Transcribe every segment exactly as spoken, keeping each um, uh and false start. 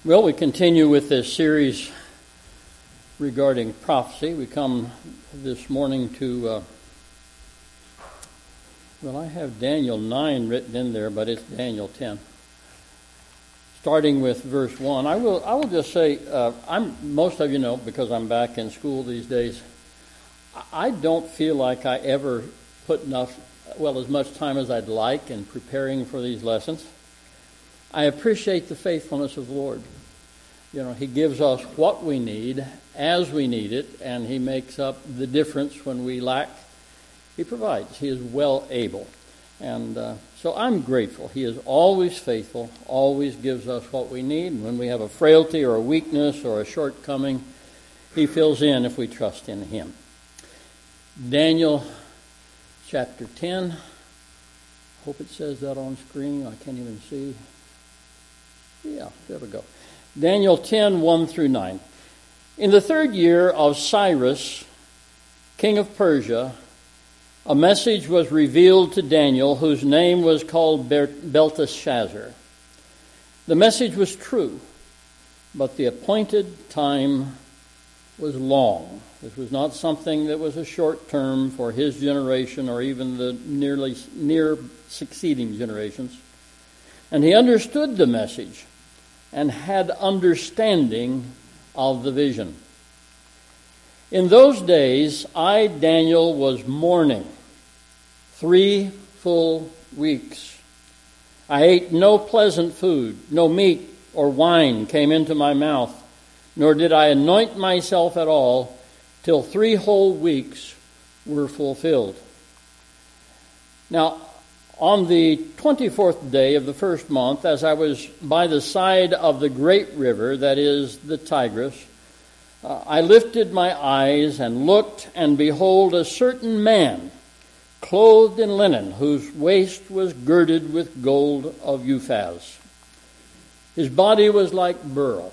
Well, we continue with this series regarding prophecy. We come this morning to, uh, well, I have Daniel nine written in there, but it's Daniel ten. Starting with verse one, I will I will just say, uh, I'm most of you know, because I'm back in school these days, I don't feel like I ever put enough, well, as much time as I'd like in preparing for these lessons. I appreciate the faithfulness of the Lord. You know, He gives us what we need as we need it, and He makes up the difference when we lack. He provides. He is well able. And uh, so I'm grateful. He is always faithful, always gives us what we need. And when we have a frailty or a weakness or a shortcoming, He fills in if we trust in Him. Daniel chapter ten. Hope it says that on screen. I can't even see. Yeah, there we go. Daniel ten, one through nine. In the third year of Cyrus, king of Persia, a message was revealed to Daniel, whose name was called Belteshazzar. The message was true, but the appointed time was long. This was not something that was a short term for his generation or even the nearly near succeeding generations. And he understood the message and had understanding of the vision. In those days, I, Daniel, was mourning three full weeks. I ate no pleasant food, no meat or wine came into my mouth, nor did I anoint myself at all till three whole weeks were fulfilled. Now, on the twenty-fourth day of the first month, as I was by the side of the great river, that is the Tigris, uh, I lifted my eyes and looked, and behold, a certain man, clothed in linen, whose waist was girded with gold of Uphaz. His body was like beryl.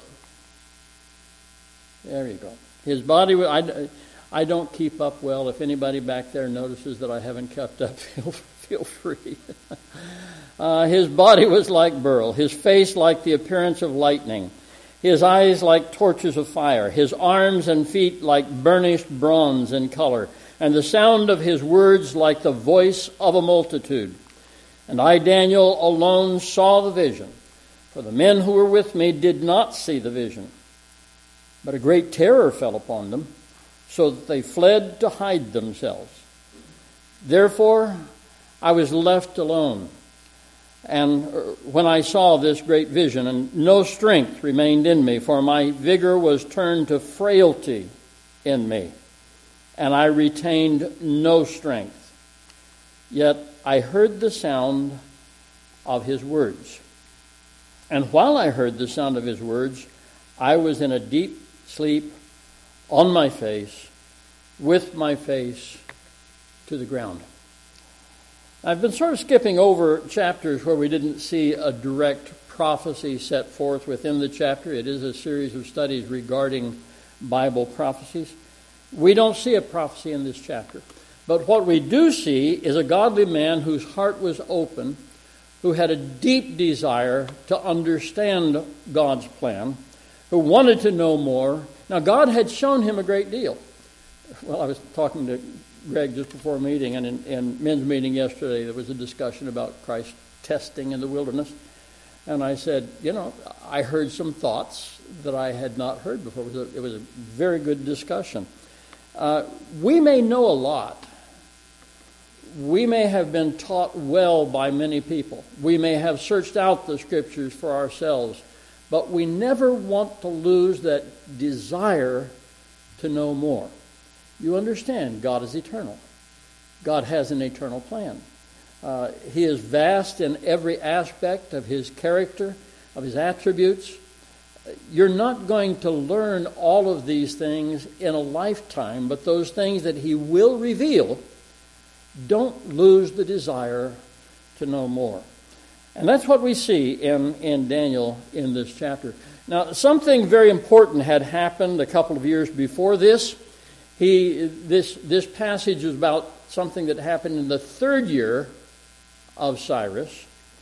There you go. His body was... I, I don't keep up well. If anybody back there notices that I haven't kept up, feel, feel free. uh, his body was like beryl, his face like the appearance of lightning, his eyes like torches of fire, his arms and feet like burnished bronze in color, and the sound of his words like the voice of a multitude. And I, Daniel, alone saw the vision, for the men who were with me did not see the vision. But a great terror fell upon them, so that they fled to hide themselves. Therefore, I was left alone. And when I saw this great vision, and no strength remained in me, for my vigor was turned to frailty in me, and I retained no strength. Yet I heard the sound of his words. And while I heard the sound of his words, I was in a deep sleep, on my face, with my face to the ground. I've been sort of skipping over chapters where we didn't see a direct prophecy set forth within the chapter. It is a series of studies regarding Bible prophecies. We don't see a prophecy in this chapter. But what we do see is a godly man whose heart was open, who had a deep desire to understand God's plan, who wanted to know more. Now, God had shown him a great deal. Well, I was talking to Greg just before a meeting, and in, in men's meeting yesterday, there was a discussion about Christ testing in the wilderness. And I said, you know, I heard some thoughts that I had not heard before. It was a, it was a very good discussion. Uh, we may know a lot. We may have been taught well by many people. We may have searched out the Scriptures for ourselves. But we never want to lose that desire to know more. You understand, God is eternal. God has an eternal plan. Uh, he is vast in every aspect of His character, of His attributes. You're not going to learn all of these things in a lifetime, but those things that He will reveal, don't lose the desire to know more. And that's what we see in, in Daniel in this chapter. Now, something very important had happened a couple of years before this. He this this passage is about something that happened in the third year of Cyrus.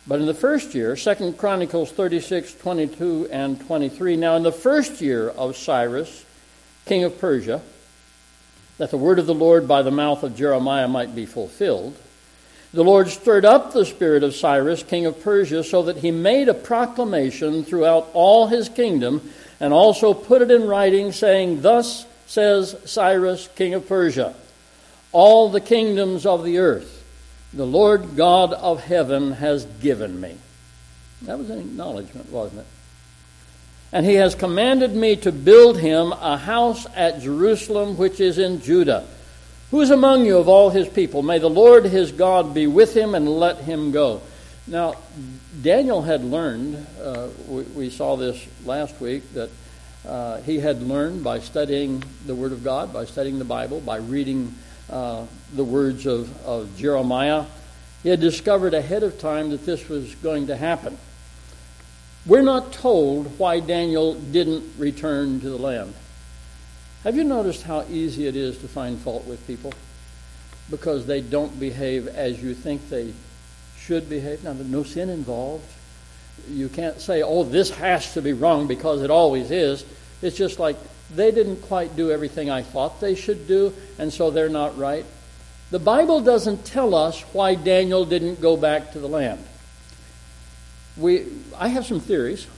But in the first year, Second Chronicles thirty-six, twenty-two and twenty-three, now in the first year of Cyrus, king of Persia, that the word of the Lord by the mouth of Jeremiah might be fulfilled, the Lord stirred up the spirit of Cyrus, king of Persia, so that he made a proclamation throughout all his kingdom, and also put it in writing, saying, Thus says Cyrus, king of Persia, all the kingdoms of the earth the Lord God of heaven has given me. That was an acknowledgement, wasn't it? And he has commanded me to build him a house at Jerusalem, which is in Judah. Who is among you of all his people? May the Lord his God be with him and let him go. Now, Daniel had learned, uh, we, we saw this last week, that uh, he had learned by studying the Word of God, by studying the Bible, by reading uh, the words of, of Jeremiah. He had discovered ahead of time that this was going to happen. We're not told why Daniel didn't return to the land. Have you noticed how easy it is to find fault with people? Because they don't behave as you think they should behave. Now, there's no sin involved. You can't say, oh, this has to be wrong because it always is. It's just like they didn't quite do everything I thought they should do, and so they're not right. The Bible doesn't tell us why Daniel didn't go back to the land. We, I have some theories.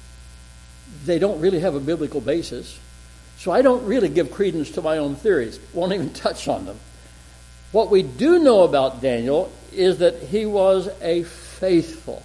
They don't really have a biblical basis. So I don't really give credence to my own theories. Won't even touch on them. What we do know about Daniel is that he was a faithful,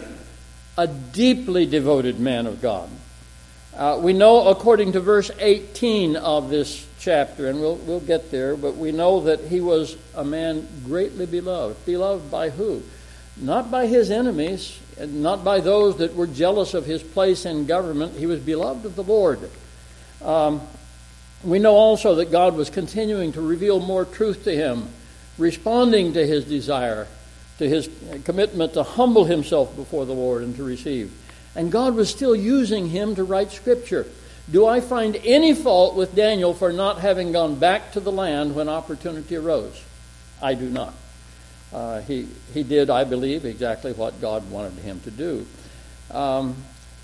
a deeply devoted man of God. Uh, we know, according to verse eighteen of this chapter, and we'll, we'll get there, but we know that he was a man greatly beloved. Beloved by who? Not by his enemies, and not by those that were jealous of his place in government. He was beloved of the Lord. Um, we know also that God was continuing to reveal more truth to him, responding to his desire, to his commitment to humble himself before the Lord and to receive. And God was still using him to write Scripture. Do I find any fault with Daniel for not having gone back to the land when opportunity arose? I do not. Uh, he, he did, I believe, exactly what God wanted him to do. Um,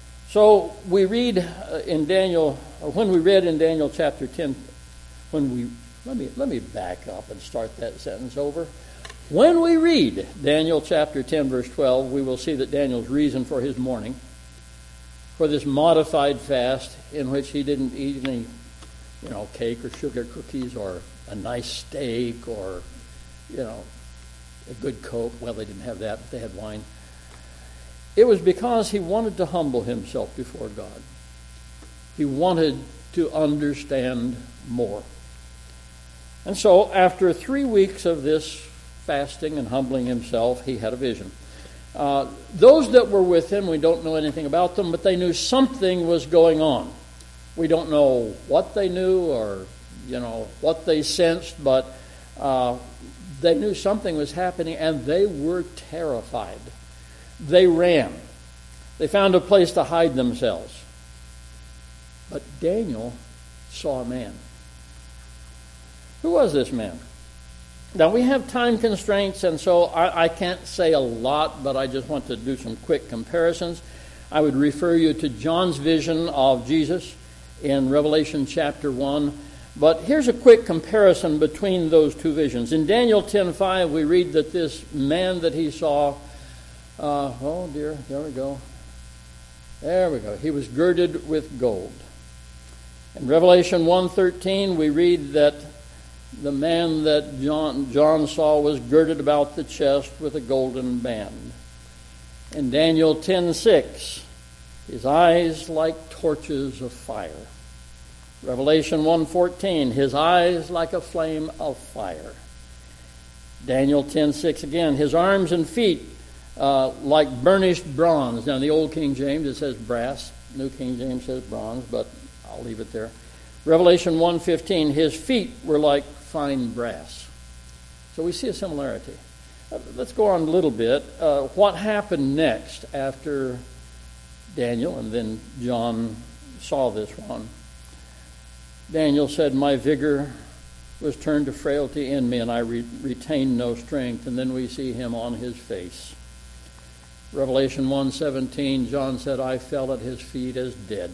so we read in Daniel, or when we read in Daniel chapter ten, when we, let me, let me back up and start that sentence over. When we read Daniel chapter ten, verse twelve, we will see that Daniel's reason for his mourning, for this modified fast in which he didn't eat any, you know, cake or sugar cookies or a nice steak or, you know, a good Coke. Well, they didn't have that, but they had wine. It was because he wanted to humble himself before God. He wanted to understand more. And so, after three weeks of this fasting and humbling himself, he had a vision. Uh, those that were with him, we don't know anything about them, but they knew something was going on. We don't know what they knew or, you know, what they sensed, but uh, they knew something was happening, and they were terrified. They ran. They found a place to hide themselves. But Daniel saw a man. Who was this man? Now, we have time constraints, and so I, I can't say a lot, but I just want to do some quick comparisons. I would refer you to John's vision of Jesus in Revelation chapter one. But here's a quick comparison between those two visions. In Daniel ten five, we read that this man that he saw, uh, oh dear, there we go. There we go. He was girded with gold. In Revelation one thirteen, we read that the man that John, John saw was girded about the chest with a golden band. In Daniel ten six, his eyes like torches of fire. Revelation one fourteen, his eyes like a flame of fire. Daniel ten six again, his arms and feet uh, like burnished bronze. Now in the Old King James it says brass. New King James says bronze, but I'll leave it there. Revelation one fifteen, his feet were like fine brass. So we see a similarity. Uh, let's go on a little bit. Uh, what happened next after Daniel and then John saw this one? Daniel said, my vigor was turned to frailty in me, and I re- retained no strength. And then we see him on his face. Revelation one seventeen, John said, I fell at his feet as dead.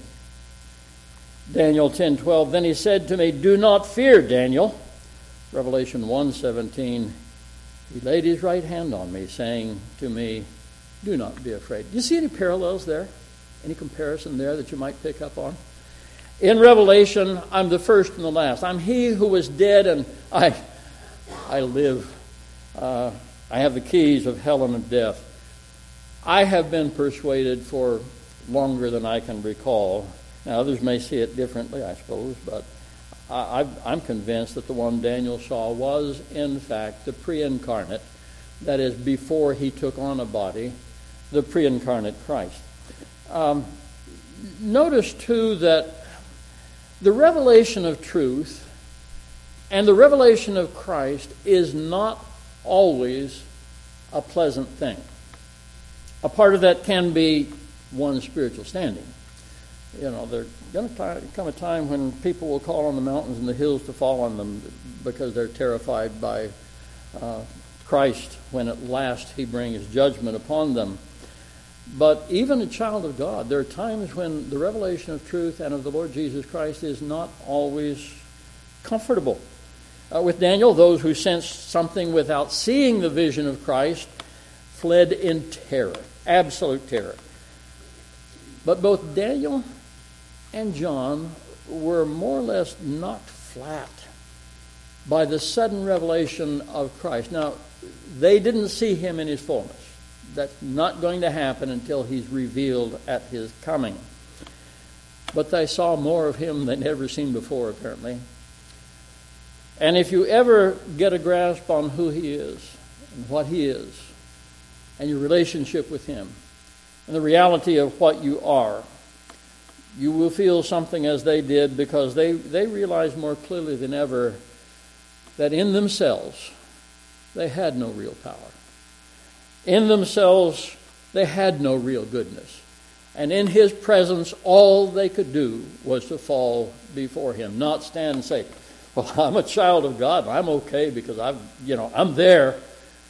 Daniel ten twelve, then he said to me, do not fear, Daniel. Revelation one seventeen, he laid his right hand on me, saying to me, do not be afraid. Do you see any parallels there? Any comparison there that you might pick up on? In Revelation, I'm the first and the last. I'm he who was dead, and I, I live. Uh, I have the keys of hell and of death. I have been persuaded for longer than I can recall. Now, others may see it differently, I suppose, but I, I'm convinced that the one Daniel saw was, in fact, the pre-incarnate, that is, before he took on a body, the pre-incarnate Christ. Um, notice, too, that the revelation of truth and the revelation of Christ is not always a pleasant thing. A part of that can be one's spiritual standing. You know, there's going to come a time when people will call on the mountains and the hills to fall on them because they're terrified by uh, Christ when at last he brings judgment upon them. But even a child of God, there are times when the revelation of truth and of the Lord Jesus Christ is not always comfortable. Uh, with Daniel, those who sensed something without seeing the vision of Christ fled in terror, absolute terror. But both Daniel and John were more or less knocked flat by the sudden revelation of Christ. Now, they didn't see him in his fullness. That's not going to happen until he's revealed at his coming. But they saw more of him than they'd ever seen before, apparently. And if you ever get a grasp on who he is and what he is and your relationship with him and the reality of what you are, you will feel something as they did, because they, they realized more clearly than ever that in themselves they had no real power. In themselves they had no real goodness. And in his presence all they could do was to fall before him, not stand and say, well, I'm a child of God and I'm okay because I've, you know, I'm there.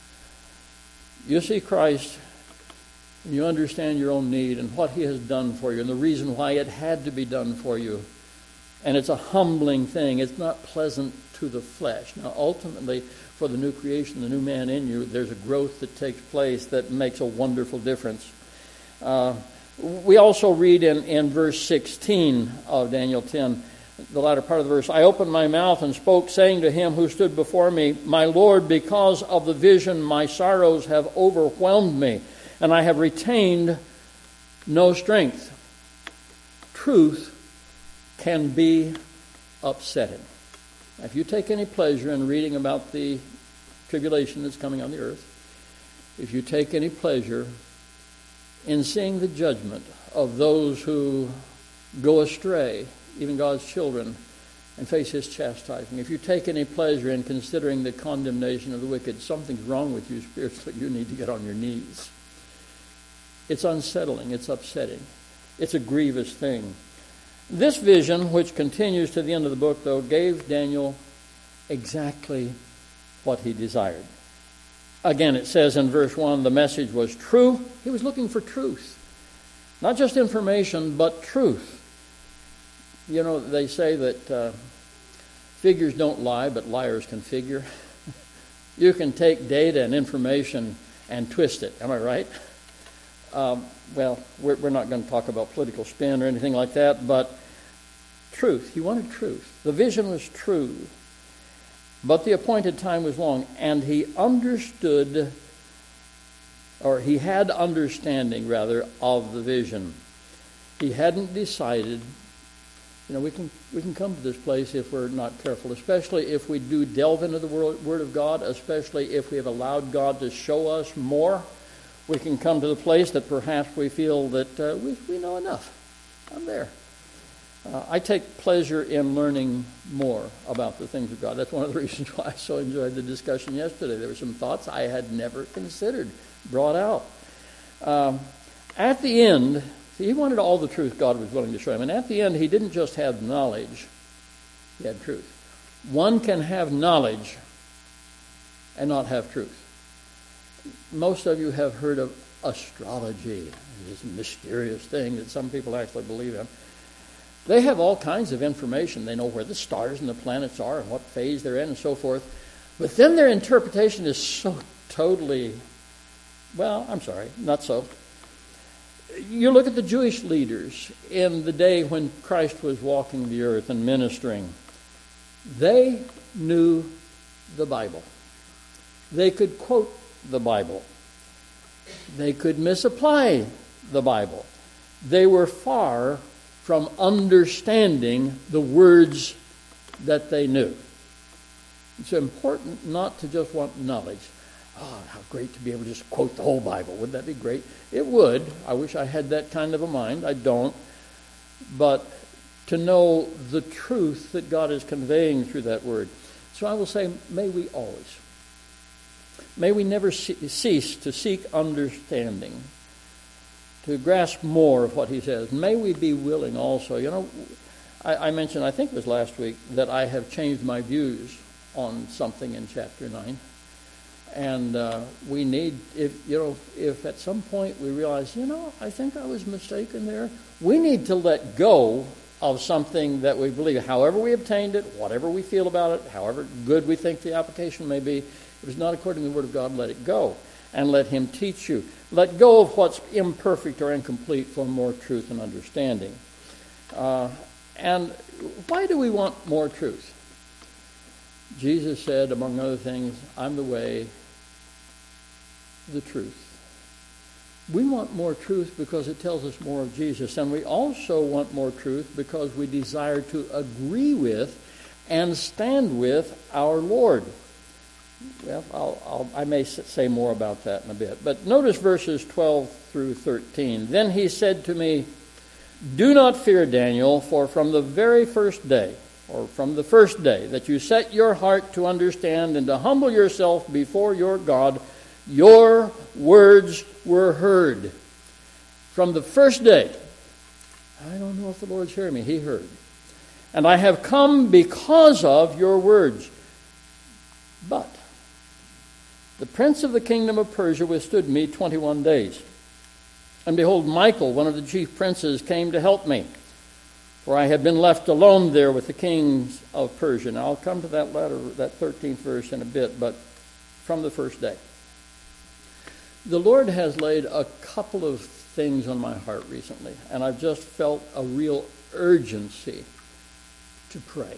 You see Christ, and you understand your own need and what he has done for you and the reason why it had to be done for you. And it's a humbling thing. It's not pleasant to the flesh. Now, ultimately, for the new creation, the new man in you, there's a growth that takes place that makes a wonderful difference. Uh, we also read in, in verse sixteen of Daniel ten, the latter part of the verse, I opened my mouth and spoke, saying to him who stood before me, my Lord, because of the vision my sorrows have overwhelmed me, and I have retained no strength. Truth can be upsetting. If you take any pleasure in reading about the tribulation that's coming on the earth, if you take any pleasure in seeing the judgment of those who go astray, even God's children, and face his chastisement, if you take any pleasure in considering the condemnation of the wicked, something's wrong with you spiritually. You need to get on your knees. It's unsettling. It's upsetting. It's a grievous thing. This vision, which continues to the end of the book, though, gave Daniel exactly what he desired. Again, it says in verse one, the message was true. He was looking for truth. Not just information, but truth. You know, they say that uh, figures don't lie, but liars can figure. You can take data and information and twist it. Am I right? Um, well, we're, we're not going to talk about political spin or anything like that, but truth. He wanted truth. The vision was true, but the appointed time was long, and he understood, or he had understanding, rather, of the vision. He hadn't decided. You know, we can we can come to this place if we're not careful, especially if we do delve into the Word of God, especially if we have allowed God to show us more. We can come to the place that perhaps we feel that uh, we, we know enough. I'm there. Uh, I take pleasure in learning more about the things of God. That's one of the reasons why I so enjoyed the discussion yesterday. There were some thoughts I had never considered brought out. Um, at the end, see, he wanted all the truth God was willing to show him. And at the end, he didn't just have knowledge. He had truth. One can have knowledge and not have truth. Most of you have heard of astrology, this mysterious thing that some people actually believe in. They have all kinds of information. They know where the stars and the planets are and what phase they're in and so forth. But then their interpretation is so totally, well, I'm sorry, not so. You look at the Jewish leaders in the day when Christ was walking the earth and ministering. They knew the Bible. They could quote the Bible. They could misapply the Bible. They were far from understanding the words that they knew. It's important not to just want knowledge. Oh, how great to be able to just quote the whole Bible. Wouldn't that be great? It would. I wish I had that kind of a mind. I don't. But to know the truth that God is conveying through that word. So I will say, may we always, may we never cease to seek understanding, to grasp more of what he says. May we be willing also. You know, I, I mentioned, I think it was last week, that I have changed my views on something in chapter nine. And uh, we need, if you know, if at some point we realize, you know, I think I was mistaken there, we need to let go of something that we believe. However we obtained it, whatever we feel about it, however good we think the application may be, if it's not according to the Word of God, let it go. And let him teach you. Let go of what's imperfect or incomplete for more truth and understanding. Uh, and why do we want more truth? Jesus said, among other things, I'm the way, the truth. We want more truth because it tells us more of Jesus. And we also want more truth because we desire to agree with and stand with our Lord. Well, I'll, I'll, I may say more about that in a bit. But notice verses twelve through thirteen. Then he said to me, do not fear, Daniel, for from the very first day, or from the first day that you set your heart to understand and to humble yourself before your God, your words were heard. From the first day, I don't know if the Lord's hearing me, he heard. And I have come because of your words. But the prince of the kingdom of Persia withstood me twenty-one days. And behold, Michael, one of the chief princes, came to help me. For I had been left alone there with the kings of Persia. Now I'll come to that latter, that thirteenth verse in a bit, but from the first day. The Lord has laid a couple of things on my heart recently, and I've just felt a real urgency to pray.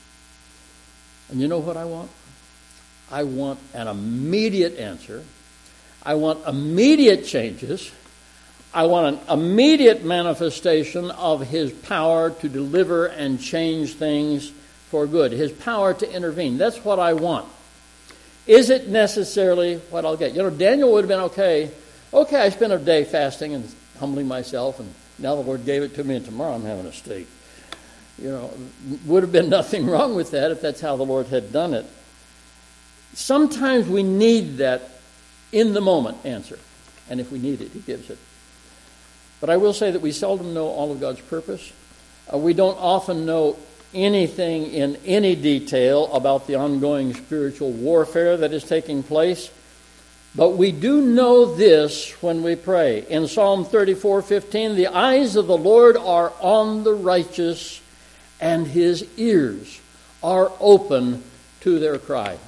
And you know what I want? I want an immediate answer. I want immediate changes. I want an immediate manifestation of his power to deliver and change things for good. His power to intervene. That's what I want. Is it necessarily what I'll get? You know, Daniel would have been okay. Okay, I spent a day fasting and humbling myself, and now the Lord gave it to me, and tomorrow I'm having a steak. You know, would have been nothing wrong with that if that's how the Lord had done it. Sometimes we need that in the moment answer. And if we need it, he gives it. But I will say that we seldom know all of God's purpose. Uh, we don't often know anything in any detail about the ongoing spiritual warfare that is taking place. But we do know this when we pray. In Psalm thirty-four fifteen, the eyes of the Lord are on the righteous, and his ears are open to their cry.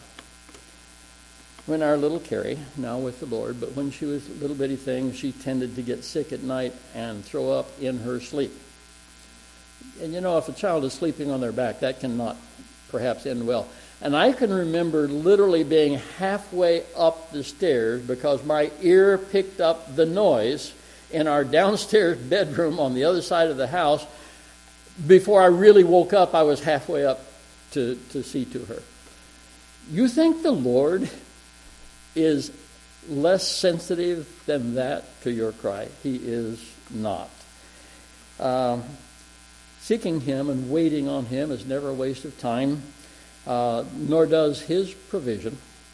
When our little Carrie, now with the Lord, but when she was a little bitty thing, she tended to get sick at night and throw up in her sleep. And you know, if a child is sleeping on their back, that cannot perhaps end well. And I can remember literally being halfway up the stairs because my ear picked up the noise in our downstairs bedroom on the other side of the house. Before I really woke up, I was halfway up to, to see to her. You think the Lord is less sensitive than that to your cry? He is not. Um, seeking him and waiting on him is never a waste of time, uh, nor does his provision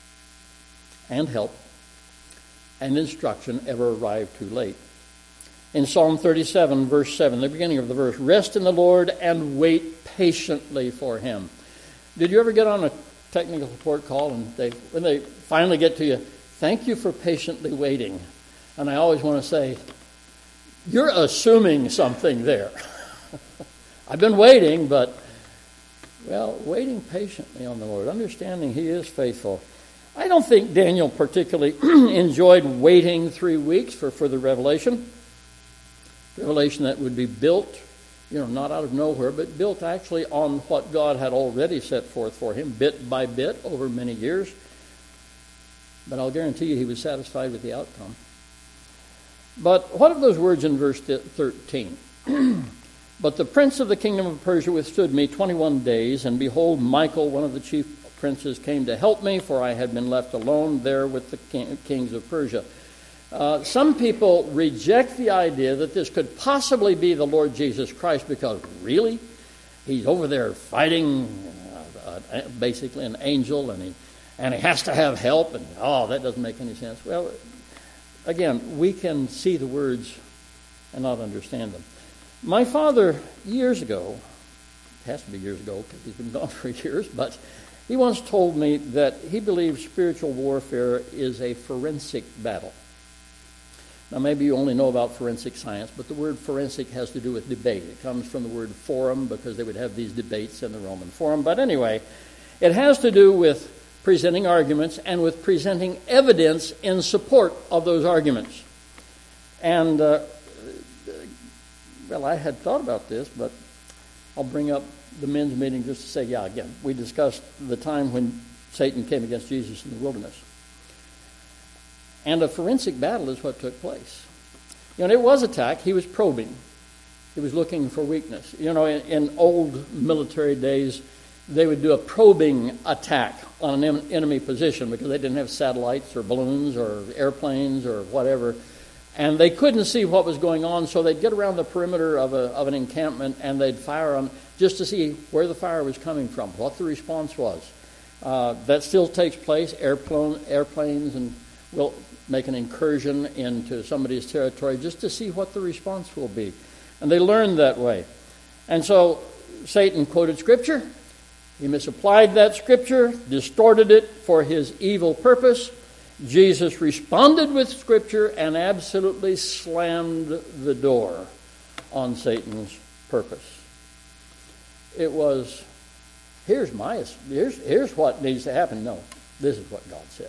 and help and instruction ever arrive too late. In Psalm thirty-seven, verse seven, the beginning of the verse, rest in the Lord and wait patiently for him. Did you ever get on a technical support call and they, when they finally get to you, thank you for patiently waiting. And I always want to say, you're assuming something there. I've been waiting, but, well, waiting patiently on the Lord, understanding He is faithful. I don't think Daniel particularly enjoyed waiting three weeks for further revelation. Revelation that would be built, you know, not out of nowhere, but built actually on what God had already set forth for him, bit by bit, over many years. But I'll guarantee you he was satisfied with the outcome. But what of those words in verse thirteen? But the prince of the kingdom of Persia withstood me twenty-one days, and behold, Michael, one of the chief princes, came to help me, for I had been left alone there with the king, kings of Persia. Uh, some people reject the idea that this could possibly be the Lord Jesus Christ, because really, he's over there fighting uh, uh, basically an angel, and he and he has to have help, and oh, that doesn't make any sense. Well, again, we can see the words and not understand them. My father, years ago, it has to be years ago because he's been gone for years, but he once told me that he believes spiritual warfare is a forensic battle. Now, maybe you only know about forensic science, but the word forensic has to do with debate. It comes from the word forum, because they would have these debates in the Roman Forum. But anyway, it has to do with presenting arguments and with presenting evidence in support of those arguments. And, uh, well, I had thought about this, but I'll bring up the men's meeting just to say, yeah, again, we discussed the time when Satan came against Jesus in the wilderness. And a forensic battle is what took place. You know, it was attack. He was probing. He was looking for weakness. You know, in, in old military days, they would do a probing attack on an enemy position because they didn't have satellites or balloons or airplanes or whatever. And they couldn't see what was going on, so they'd get around the perimeter of, a, of an encampment and they'd fire on just to see where the fire was coming from, what the response was. Uh, that still takes place. Airplane, airplanes and will make an incursion into somebody's territory just to see what the response will be. And they learned that way. And so Satan quoted Scripture. He misapplied that Scripture, distorted it for his evil purpose. Jesus responded with Scripture and absolutely slammed the door on Satan's purpose. It was, here's my, here's, here's what needs to happen. No, this is what God said.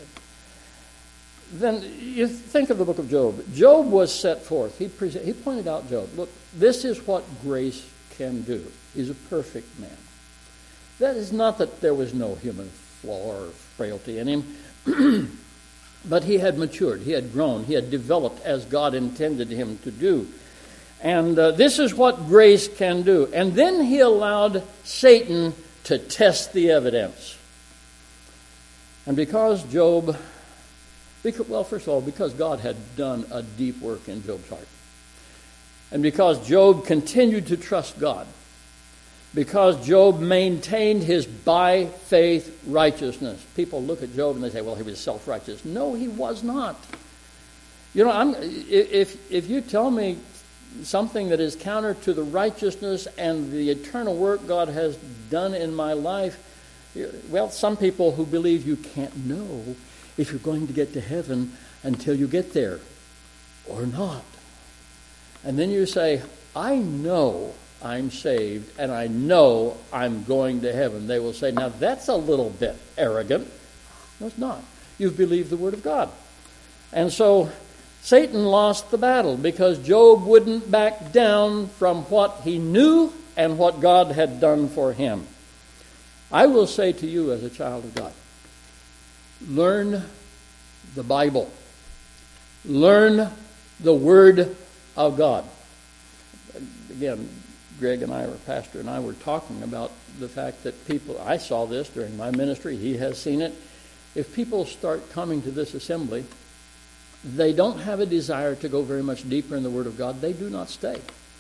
Then you think of the book of Job. Job was set forth. He, pre- he pointed out Job. Look, this is what grace can do. He's a perfect man. That is not that there was no human flaw or frailty in him, but he had matured, he had grown, he had developed as God intended him to do. And uh, this is what grace can do. And then he allowed Satan to test the evidence. And because Job... Because, well, first of all, because God had done a deep work in Job's heart. And because Job continued to trust God. Because Job maintained his by faith righteousness. People look at Job and they say, well, he was self-righteous. No, he was not. You know, I'm, if, if you tell me something that is counter to the righteousness and the eternal work God has done in my life, well, some people who believe you can't know if you're going to get to heaven until you get there, or not. And then you say, I know I'm saved, and I know I'm going to heaven. They will say, now that's a little bit arrogant. No, it's not. You've believed the Word of God. And so Satan lost the battle because Job wouldn't back down from what he knew and what God had done for him. I will say to you as a child of God, learn the Bible. Learn the Word of God. Again, Greg and I, or Pastor and I, were talking about the fact that people, I saw this during my ministry, he has seen it. If people start coming to this assembly, they don't have a desire to go very much deeper in the Word of God, they do not stay.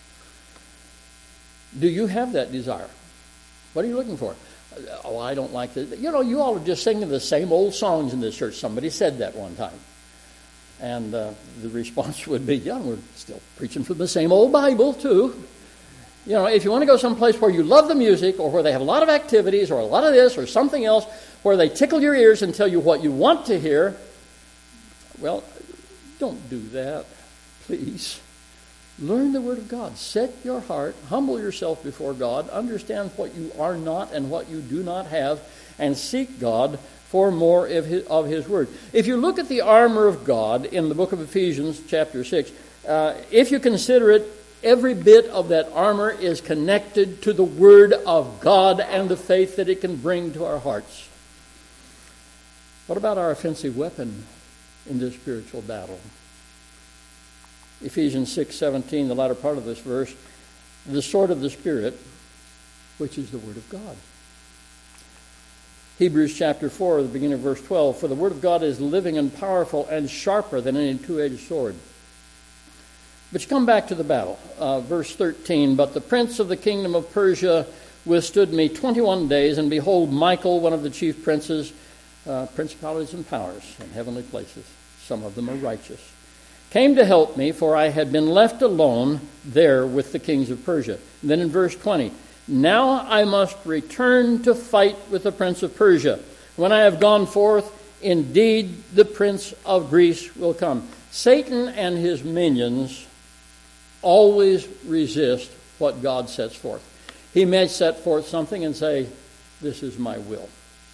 Do you have that desire? What are you looking for? Oh, I don't like this. You know, you all are just singing the same old songs in this church. Somebody said that one time. And uh, the response would be, yeah, we're still preaching from the same old Bible, too. You know, if you want to go someplace where you love the music, or where they have a lot of activities, or a lot of this, or something else, where they tickle your ears and tell you what you want to hear, well, don't do that, please. Learn the Word of God. Set your heart, humble yourself before God, understand what you are not and what you do not have, and seek God for more of His, of His Word. If you look at the armor of God in the book of Ephesians, chapter six, uh, if you consider it, every bit of that armor is connected to the Word of God and the faith that it can bring to our hearts. What about our offensive weapon in this spiritual battle? Ephesians six seventeen, the latter part of this verse, the sword of the Spirit, which is the Word of God. Hebrews chapter four, the beginning of verse twelve, for the Word of God is living and powerful and sharper than any two-edged sword. But you come back to the battle. Uh, verse thirteen, but the prince of the kingdom of Persia withstood me twenty-one days, and behold, Michael, one of the chief princes, uh, principalities and powers in heavenly places, some of them are righteous, came to help me, for I had been left alone there with the kings of Persia. And then in verse twenty, now I must return to fight with the prince of Persia. When I have gone forth, indeed the prince of Greece will come. Satan and his minions always resist what God sets forth. He may set forth something and say, this is my will.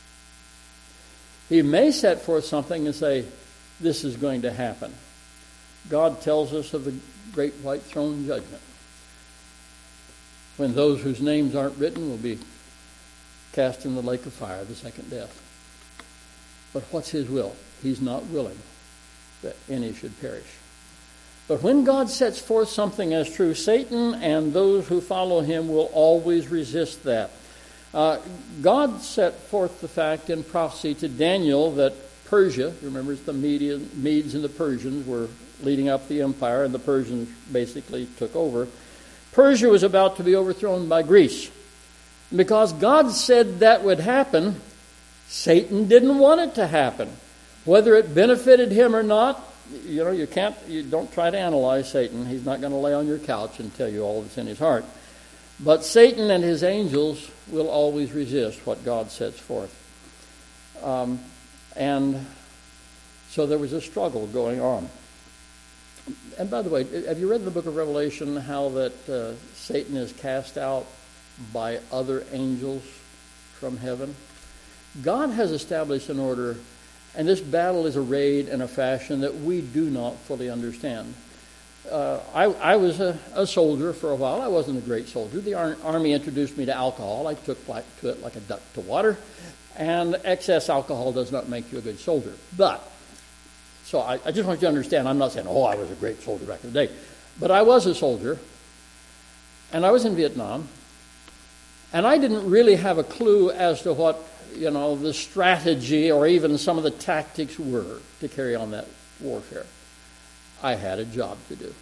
He may set forth something and say, this is going to happen. God tells us of the great white throne judgment, when those whose names aren't written will be cast in the lake of fire, the second death. But what's His will? He's not willing that any should perish. But when God sets forth something as true, Satan and those who follow him will always resist that. Uh, God set forth the fact in prophecy to Daniel that Persia, remember it's the Median, Medes and the Persians were leading up the empire, and the Persians basically took over. Persia was about to be overthrown by Greece. And because God said that would happen, Satan didn't want it to happen. Whether it benefited him or not, you know, you can't, you don't try to analyze Satan. He's not going to lay on your couch and tell you all that's in his heart. But Satan and his angels will always resist what God sets forth. Um, and so there was a struggle going on. And by the way, have you read the book of Revelation, how that uh, Satan is cast out by other angels from heaven? God has established an order, and this battle is arrayed in a fashion that we do not fully understand. Uh, I, I was a, a soldier for a while. I wasn't a great soldier. The ar- Army introduced me to alcohol. I took like, to it like a duck to water. And excess alcohol does not make you a good soldier. But, so I, I just want you to understand, I'm not saying, oh, I was a great soldier back in the day. But I was a soldier. And I was in Vietnam. And I didn't really have a clue as to what, you know, the strategy or even some of the tactics were to carry on that warfare. I had a job to do.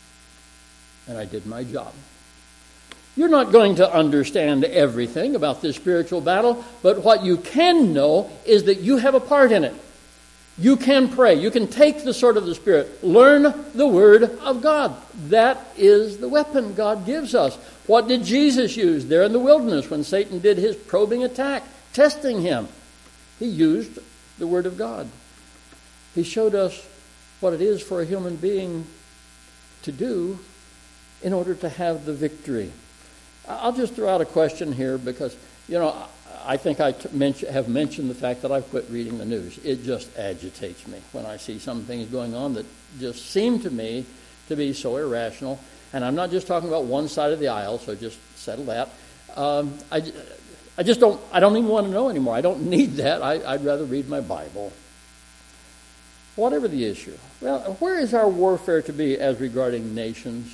And I did my job. You're not going to understand everything about this spiritual battle, but what you can know is that you have a part in it. You can pray. You can take the sword of the Spirit. Learn the Word of God. That is the weapon God gives us. What did Jesus use there in the wilderness when Satan did his probing attack, testing him? He used the Word of God. He showed us what it is for a human being to do in order to have the victory. I'll just throw out a question here because, you know, I think I t- mention, have mentioned the fact that I've quit reading the news. It just agitates me when I see some things going on that just seem to me to be so irrational. And I'm not just talking about one side of the aisle, so just settle that. Um, I, I just don't, I don't even want to know anymore. I don't need that. I, I'd rather read my Bible. Whatever the issue. Well, where is our warfare to be as regarding nations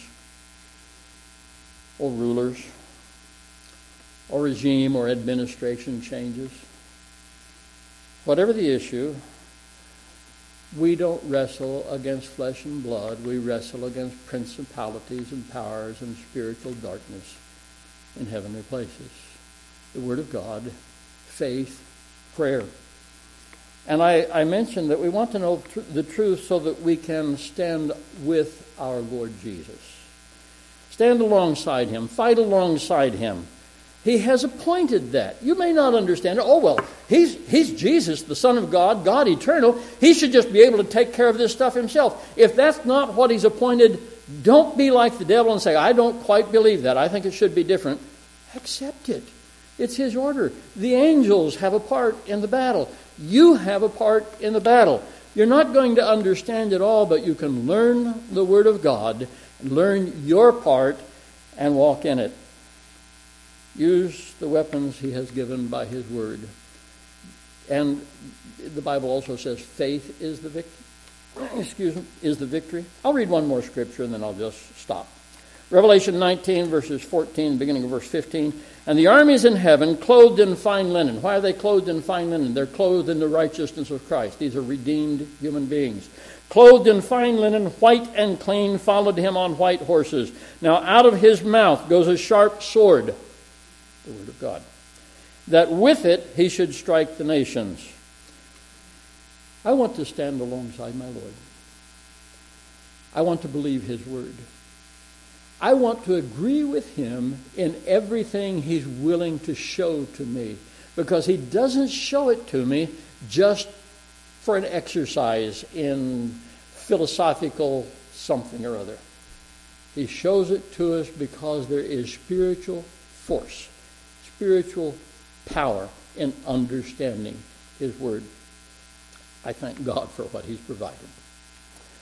or rulers or regime or administration changes? Whatever the issue, we don't wrestle against flesh and blood. We wrestle against principalities and powers and spiritual darkness in heavenly places. The Word of God, faith, prayer. And I, I mentioned that we want to know tr- the truth so that we can stand with our Lord Jesus. Stand alongside Him. Fight alongside Him. He has appointed that. You may not understand it. Oh, well, he's, he's Jesus, the Son of God, God eternal. He should just be able to take care of this stuff himself. If that's not what he's appointed, don't be like the devil and say, I don't quite believe that. I think it should be different. Accept it. It's his order. The angels have a part in the battle. You have a part in the battle. You're not going to understand it all, but you can learn the Word of God, learn your part, and walk in it. Use the weapons he has given by his Word. And the Bible also says faith is the victory. Excuse me, is the victory. I'll read one more scripture and then I'll just stop. Revelation nineteen, verses fourteen, beginning of verse fifteen. And the armies in heaven, clothed in fine linen. Why are they clothed in fine linen? They're clothed in the righteousness of Christ. These are redeemed human beings. Clothed in fine linen, white and clean, followed him on white horses. Now out of his mouth goes a sharp sword, the Word of God, that with it he should strike the nations. I want to stand alongside my Lord. I want to believe his word. I want to agree with him in everything he's willing to show to me, because he doesn't show it to me just for an exercise in philosophical something or other. He shows it to us because there is spiritual force, spiritual power in understanding his word. I thank God for what he's provided.